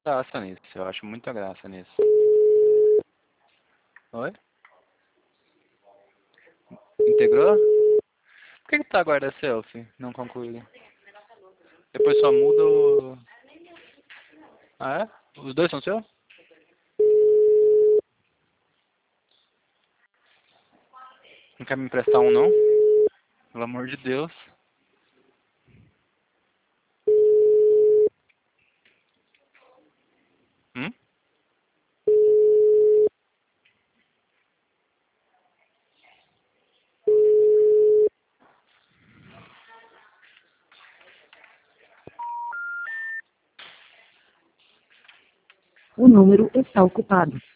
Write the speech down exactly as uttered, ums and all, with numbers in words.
graça nisso, eu acho muita graça nisso. Oi? Integrou? Por que que tá guarda selfie? Não concluí. Depois só muda o... Ah, é? Os dois são seus? Não quer me emprestar um, não? Pelo amor de Deus. Hum? O número está ocupado.